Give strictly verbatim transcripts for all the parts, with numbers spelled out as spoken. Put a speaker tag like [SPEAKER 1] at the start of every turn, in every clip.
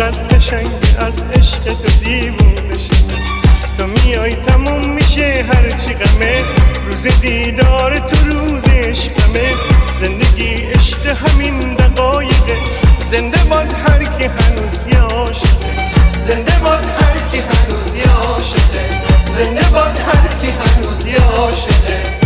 [SPEAKER 1] چقدر قشنگ از عشق تو دیوونه شده. تو میای تموم میشه هرچی غمه، روز دیدار تو روز عشقمه. زندگی عشق همین دقایقه، زنده باد هر کی هنوز یه عاشقه. زنده باد هر کی هنوز یه عاشقه. زنده باد هر کی هنوز یه عاشقه.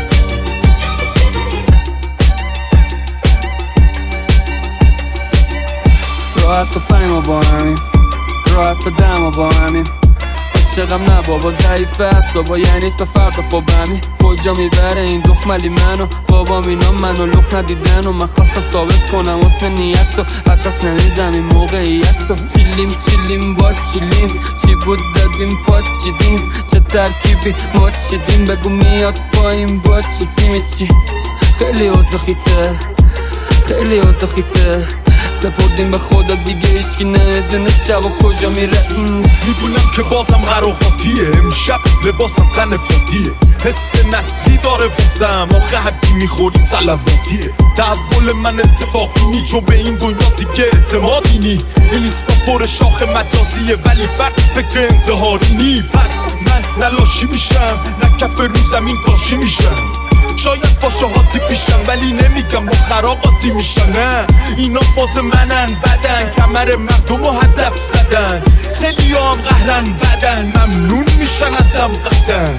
[SPEAKER 2] راحت تا پایما با همین، راحت تا دما با همین. عشقم نه بابا ضعیفه است با یعنی تا فردا فوبمی. کجا میبره این دخملی منو بابا اینا منو لخ ندیدن و من خواستم ثابت کنم حسن نیت تو حتی نمیدم این موقعیت تو. چیلیم چیلیم با چیلیم چی بود دادیم پاد چیدیم چه ترکیبی ما چیدیم بگو میاد پایین با چی تیمی چی. خیلی اوزخیته خیلی اوزخیته سپردیم به خدا دیگه هیچکی نمیدونه شب و کجا میره این.
[SPEAKER 3] میدونم که بازم قراقاتیه امشب لباسم تن فوتیه. حس نصری داره واسم آخه هر کی میخوری سلواتیه. تحول من اتفاقی نی چون به این دنیا دیگه اعتمادی نی. این ایستا پر شاخ مجازیه ولی فرد فکر انتحاری نی. پس من نلاشی میشم نه کف رو زمین کاشی میشم. شاید با شهاتی پیشم ولی نمیگم با خراقاتی میشن. نه اینا فاز منن بدن کمر مردم و هدف زدن. خیلی هم قهرن بدن ممنون میشن ازم قطن.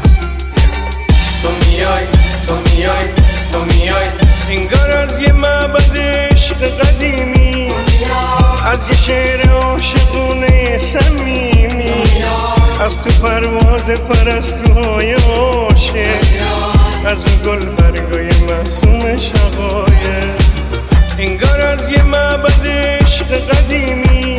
[SPEAKER 1] تو میای تو میای تو میای انگار از یه معبد عشق قدیمی، از یه شعر عاشقونه صمیمی، از تو پرواز پرستوهای عاشق، از اون گل برگای معصوم شقایق. انگار از یه معبد عشق قدیمی،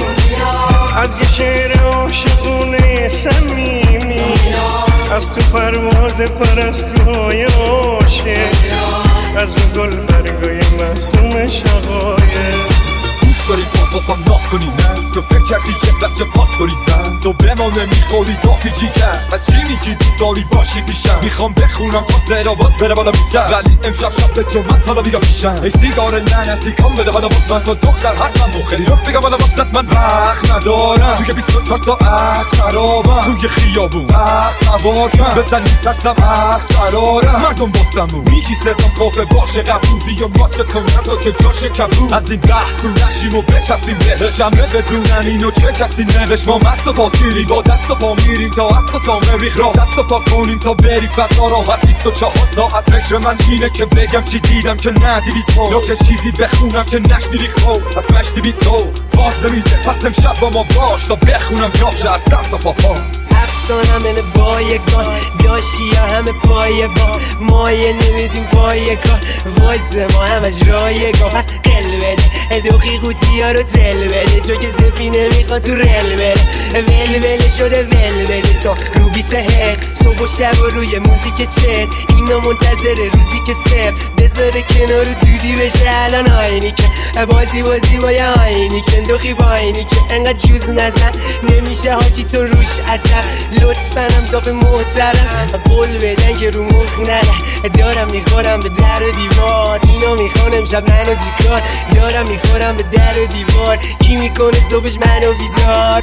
[SPEAKER 1] از یه شعر عاشقونه صمیمی، از تو پرواز پرستوهای عاشق، از اون گل برگای معصوم شقایق.
[SPEAKER 3] داری باز واسم ناز کنی نه تو فکر کردی که بچه پاس داری زن تو به ما نمیخوری دافی جی کرد و چی میگی دوست داری باشی پیشم. میخوام بخونم تا زیرا باز بره بالا میشم ولی امشب شب به جمعه حالا بیا پیشم. ای سیگار لعنتی کام بده حالا باز من تو دختر حتما خیلی رو بگم حالا واسط من وقت ندارم. توی بیست و چهار ساعت خرابم توی خیابون وقت سوار کن بزن میترسم وقت قرارم مردم واسمون میگی صدام کافه باشه قبول بیام ماچت کنم تا که جاشه کبول. از این بحث رو نشیم و بچسبیم بهش همه بدونن اینو چه کسی نوشت. ما مست و پاکیریم با دست و پا میریم تا است و تا مریخ راه دست و پا کنیم تا بری فضا راحت. بیست و چهار ساعت فکر من اینه که بگم چی دیدم که ندیدی تو یا که چیزی بخونم که نشنیدی خب از مشتی بی تو فاز نمیده. پس امشب با ما باش تا بخونم جافشه از سر تا پاپا.
[SPEAKER 4] افسانم اینه بایگان داشی یا همه پایه با مایه نمیدیم پایه کار وایسه ما همش رایگان. پس قل بده دوخی قوطی ها رو تل بده چون که زفینه میخواد تو رل بده ول ول شده ول بده تا رو بیت هر صبح و شب و روی موزیک چت. اینا منتظر روزی که سر بذاره کنار دودی بشه الان آینی که بازی بازی با یه آینی که دوخی با آینی که انقدر جوز نزن نمیشه حاجی تو روش اصلا. لطفاً هم داف محترم قول بدن که رو مخ نره. دارم میخورم به در و دیوار اینا میخوانم شب منو چیکار. دارم میخورم به در و دیوار کی میکنه صبحش منو بیدار.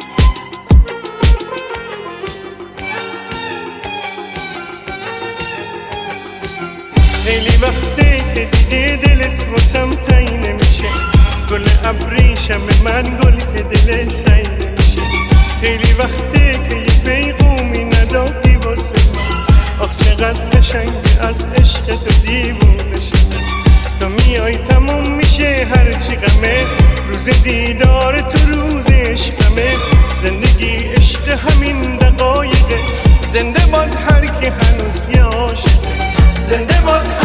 [SPEAKER 1] خیلی وقته که دیگه دلت واسم تایی نمیشه. گل ابریشم به من گل که دلت سعی نمیشه. خیلی وقته که یه پیغومی ندادی واسه من. آخ چقدر قشنگ از عشق تو دیوونه شده. تو میای تموم میشه هرچی غمه، روز دیدار تو روز عشقمه. زندگی عشق همین دقایقه، زنده باد هر کی هنوز یه عاشقه. زنده باد